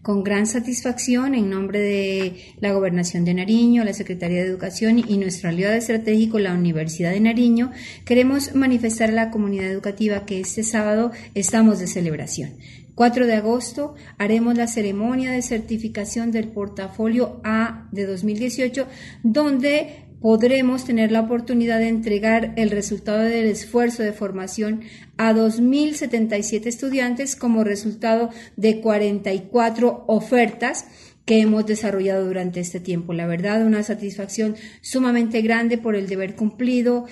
Con gran satisfacción, en nombre de la Gobernación de Nariño, la Secretaría de Educación y nuestro aliado estratégico, la Universidad de Nariño, queremos manifestar a la comunidad educativa que este sábado estamos de celebración. 4 de agosto haremos la ceremonia de certificación del portafolio A de 2018, donde podremos tener la oportunidad de entregar el resultado del esfuerzo de formación a 2.077 estudiantes como resultado de 44 ofertas que hemos desarrollado durante este tiempo. La verdad, una satisfacción sumamente grande por el deber cumplido,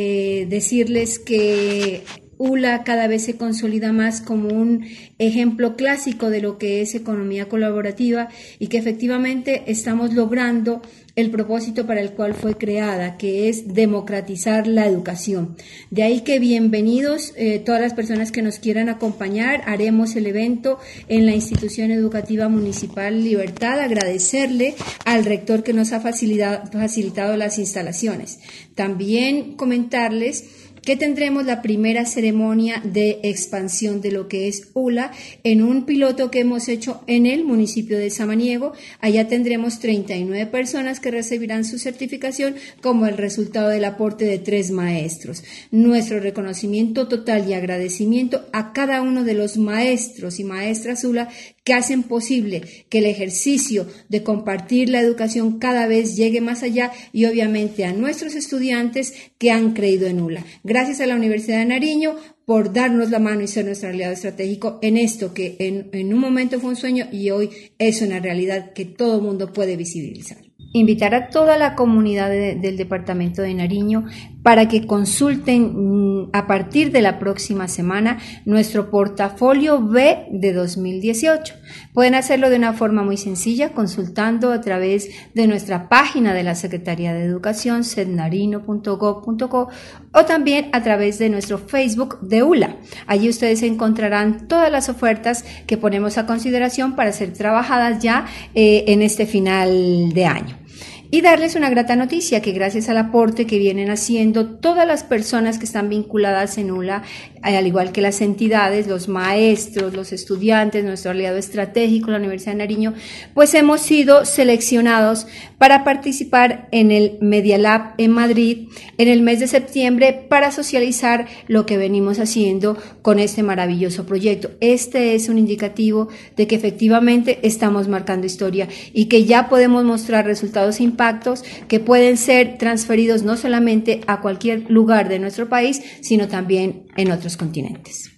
decirles que ULA cada vez se consolida más como un ejemplo clásico de lo que es economía colaborativa y que efectivamente estamos logrando el propósito para el cual fue creada, que es democratizar la educación. De ahí que bienvenidos todas las personas que nos quieran acompañar. Haremos el evento en la Institución Educativa Municipal Libertad. Agradecerle al rector que nos ha facilitado las instalaciones. También comentarles que tendremos la primera ceremonia de expansión de lo que es ULA en un piloto que hemos hecho en el municipio de Samaniego. Allá tendremos 39 personas que recibirán su certificación como el resultado del aporte de 3 maestros. Nuestro reconocimiento total y agradecimiento a cada uno de los maestros y maestras ULA que hacen posible que el ejercicio de compartir la educación cada vez llegue más allá y obviamente a nuestros estudiantes que han creído en ULA. Gracias a la Universidad de Nariño por darnos la mano y ser nuestro aliado estratégico en esto que en un momento fue un sueño y hoy es una realidad que todo el mundo puede visibilizar. Invitar a toda la comunidad del departamento de Nariño para que consulten a partir de la próxima semana nuestro portafolio B de 2018. Pueden hacerlo de una forma muy sencilla consultando a través de nuestra página de la Secretaría de Educación, sednarino.gov.co, o también a través de nuestro Facebook de ULA. Allí ustedes encontrarán todas las ofertas que ponemos a consideración para ser trabajadas ya en este final de año. Y darles una grata noticia que gracias al aporte que vienen haciendo todas las personas que están vinculadas en ULA, al igual que las entidades, los maestros, los estudiantes, nuestro aliado estratégico, la Universidad de Nariño, pues hemos sido seleccionados para participar en el Media Lab en Madrid en el mes de septiembre para socializar lo que venimos haciendo con este maravilloso proyecto. Este es un indicativo de que efectivamente estamos marcando historia y que ya podemos mostrar resultados e impactos que pueden ser transferidos no solamente a cualquier lugar de nuestro país, sino también en otros continentes.